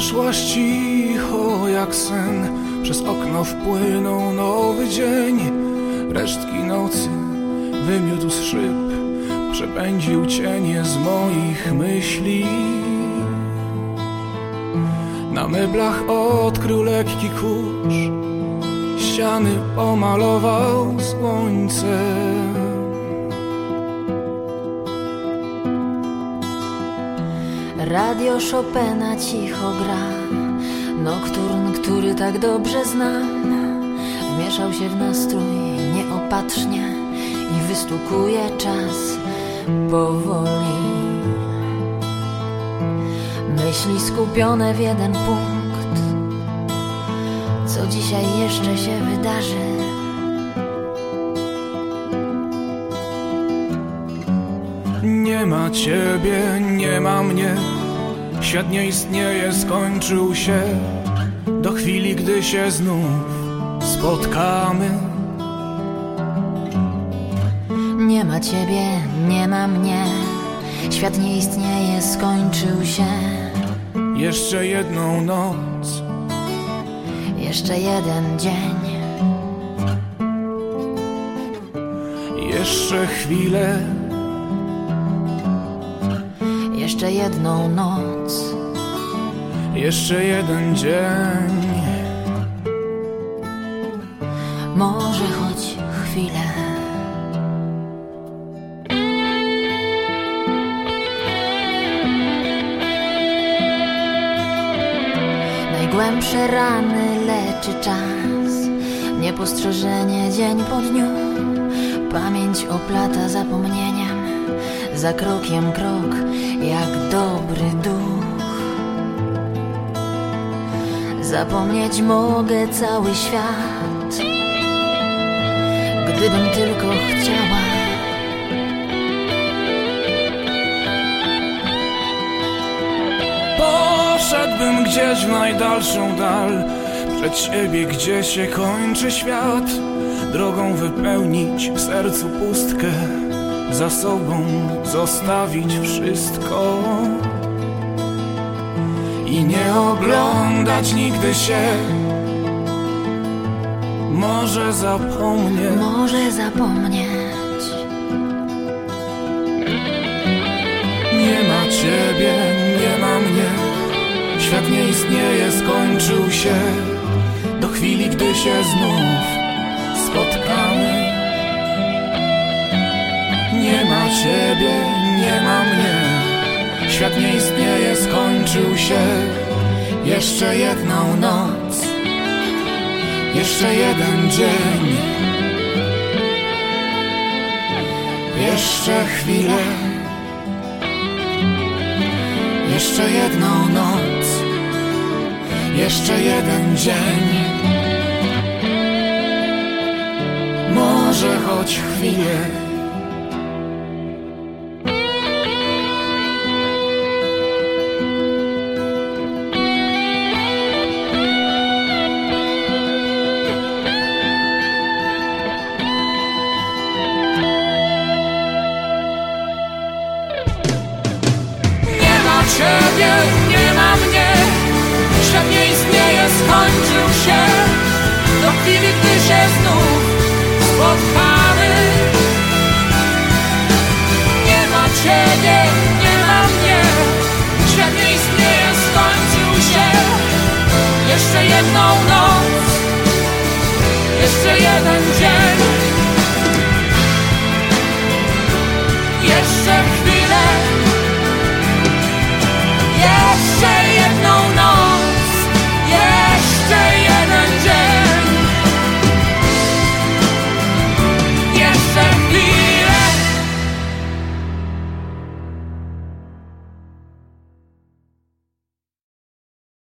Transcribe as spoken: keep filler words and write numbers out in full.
Przeszłaś cicho jak sen, przez okno wpłynął nowy dzień. Resztki nocy wymiótł z szyb, przepędził cienie z moich myśli. Na meblach odkrył lekki kurz, ściany pomalował słońcem. Radio Chopina cicho gra, nokturn, który tak dobrze znam. Wmieszał się w nastrój nieopatrznie i wystukuje czas powoli. Myśli skupione w jeden punkt, co dzisiaj jeszcze się wydarzy. Nie ma ciebie, nie ma mnie, świat nie istnieje, skończył się. Do chwili, gdy się znów spotkamy. Nie ma ciebie, nie ma mnie, świat nie istnieje, skończył się. Jeszcze jedną noc, jeszcze jeden dzień, jeszcze chwilę, jeszcze jedną noc, jeszcze jeden dzień. może choć chwilę. Najgłębsze rany leczy czas, niepostrzeżenie dzień po dniu. Pamięć oplata zapomnieniem, za krokiem krok jak dobry duch. Zapomnieć mogę cały świat, gdybym tylko chciała. Poszedłbym gdzieś w najdalszą dal, przed siebie, gdzie się kończy świat. Drogą wypełnić w sercu pustkę, za sobą zostawić wszystko i nie oglądać nigdy się. Może zapomnę, Może zapomnieć. nie ma ciebie, nie ma mnie, świat nie istnieje, skończył się. Do chwili, gdy się znów spotkamy. Nie ma ciebie, nie ma mnie, świat nie istnieje, skończył się. Jeszcze jedną noc, jeszcze jeden dzień, jeszcze chwilę, jeszcze jedną noc, jeszcze jeden dzień, może choć chwilę. Ciebie, nie ma mnie, świat nie istnieje, skończył się. Do chwili, gdy się znów spotkamy.